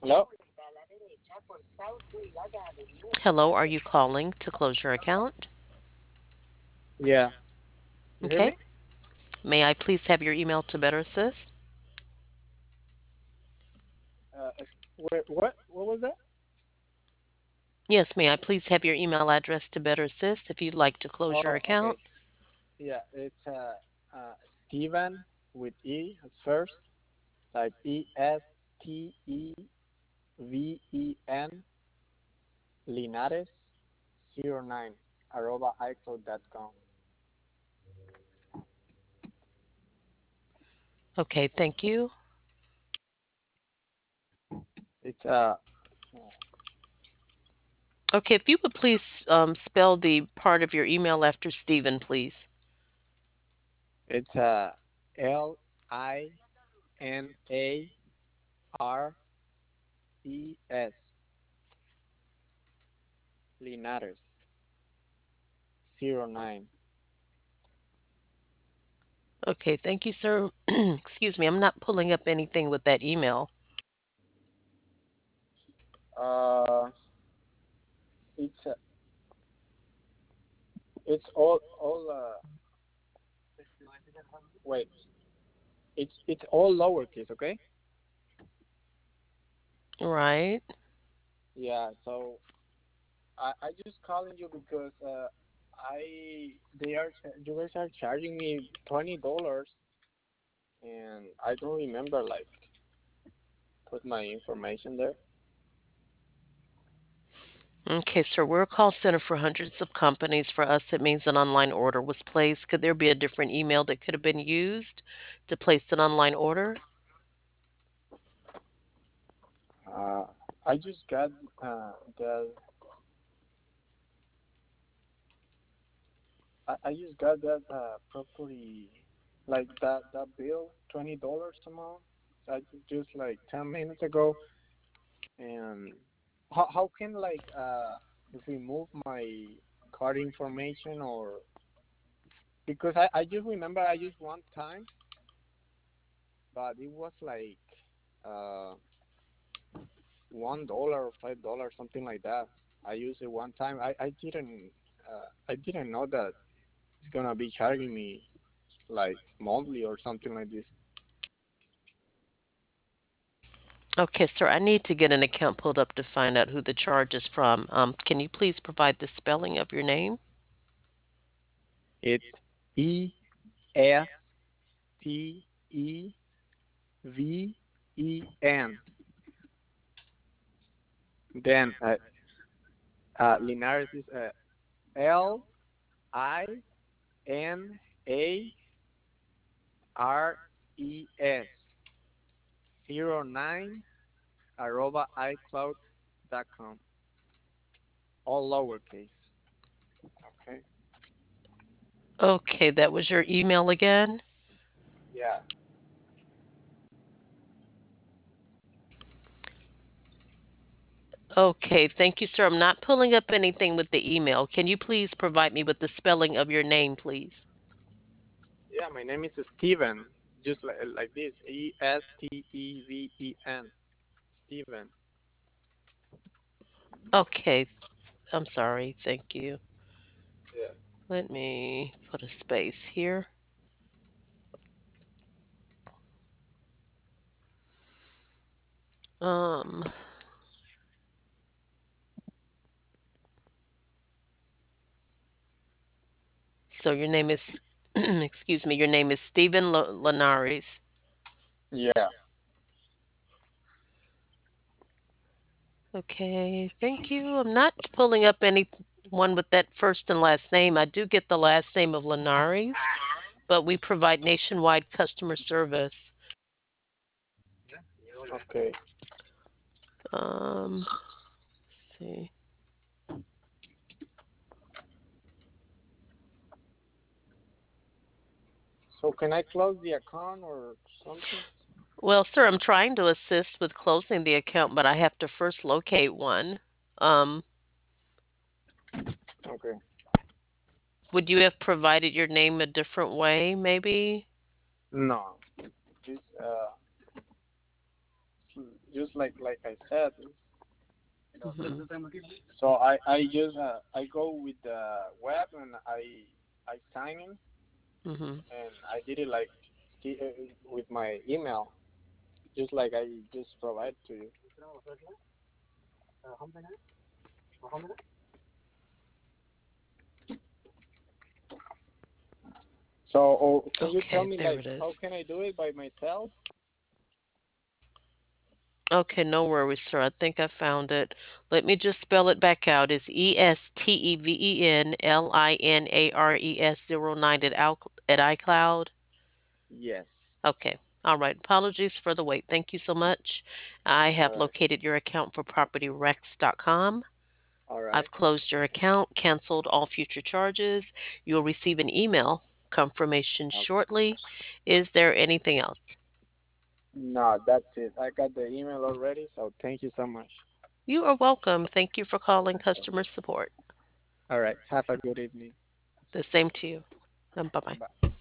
Hello? Hello, are you calling to close your account? Yeah. You hear Okay. me? May I please have your email to better assist? Wait, what was that? Yes, may I please have your email address to better assist if you'd like to close your Oh, okay. account? Yeah, it's Steven with E as first, like Esteven Linares 09 arroba iCloud.com. Okay, thank you. It's Okay, if you would please spell the part of your email after Stephen, please. it's Linares Linares 09. Okay, thank you, sir. Excuse me, I'm not pulling up anything with that email. Uh, it's it's all wait. It's all lowercase, okay? Right. Yeah. So I just calling you because you guys are charging me $20, and I don't remember like put my information there. Okay, sir, we're a call center for hundreds of companies. For us, it means an online order was placed. Could there be a different email that could have been used to place an online order? Uh, I just got the I just got that property, like that bill, $20 amount. Just like 10 minutes ago. And how can like remove my card information, or because I just remember I used one time, but it was like uh $1 or $5, something like that. I used it one time. I didn't know that it's gonna be charging me like monthly or something like this. Okay, sir, I need to get an account pulled up to find out who the charge is from. Can you please provide the spelling of your name? It's Esteven. Then Linares is Linares 09 arroba iCloud.com. All lowercase. Okay. Okay, that was your email again? Yeah. Okay, thank you, sir. I'm not pulling up anything with the email. Can you please provide me with the spelling of your name, please? Yeah, my name is Steven. Just like this. Esteven. Steven. Okay, I'm sorry. Thank you. Yeah. Let me put a space here. Um, so your name is, excuse me, your name is Stephen Linares. Yeah. Okay, thank you. I'm not pulling up anyone with that first and last name. I do get the last name of Linares, but we provide nationwide customer service. Okay. Let's see. So can I close the account or something? Well, sir, I'm trying to assist with closing the account, but I have to first locate one. Um, Okay. would you have provided your name a different way, maybe? No. Just just like I said. Hmm. So I go with the web and I sign in Hmm. and I did it like with my email, just like I just provide to you. So, can you tell Okay, me there like it is. how can I do it by myself? Okay, no worries, sir. I think I found it. Let me just spell it back out. It's ESTEVENLINARES 09 at iCloud. Yes. Okay. All right. Apologies for the wait. Thank you so much. I All have right. located your account for propertyrex.com. All right. I've closed your account, canceled all future charges. You'll receive an email confirmation Okay. shortly. Is there anything else? No, that's it. I got the email already, so thank you so much. You are welcome. Thank you for calling customer support. All right. Have a good evening. The same to you. Bye bye. Bye.